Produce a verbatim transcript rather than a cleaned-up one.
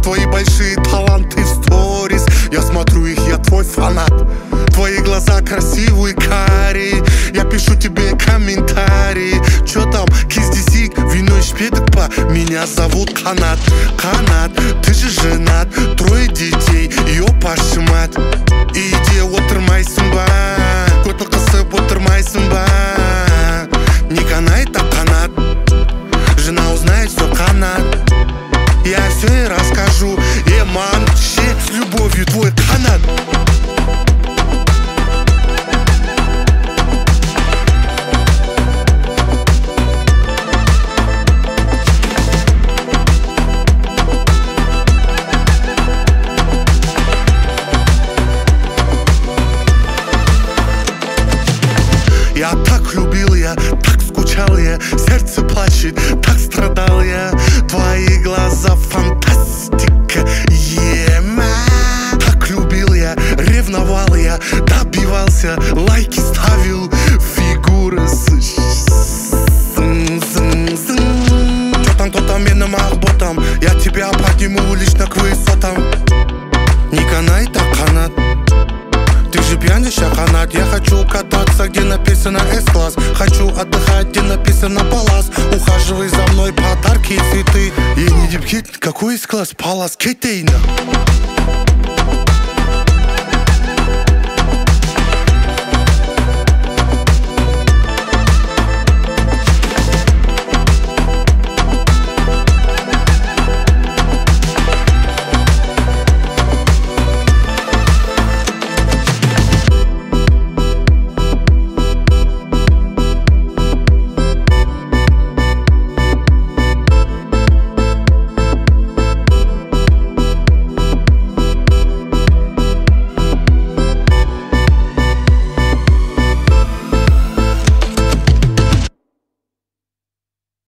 твои большие таланты в сторис. Я смотрю их, я твой фанат. Твои глаза красивые, карие. Я пишу тебе комментарии. Чё там, киздисик, вино и шпедок по. Меня зовут Канат. Канат, ты же женат. Трое детей, ёпашы мать. Иди отырмайсың ба, көтіл қысып отырмайсың ба. Не канает, а канат. Жена узнает, все канат. Я все ей расскажу. Эман, с любовью твой канат. Я так любил, я так скучал, я сердце плачет, так страдал я. Твои глаза фантастика, ема. Так любил я, ревновал я, добивался, лайки ставил, фигура с... Чё там, кто там, менным ботом? Я тебя подниму лично к высотам. Не канай, так канат. Ты же пьяниша, канат. Я хочу кататься, где написано С-класс. Хочу отдыхать, где написано Палас. Ухаживай за мной, подарки и цветы. Я не дипхит, какой С-класс? Палас, кетейна.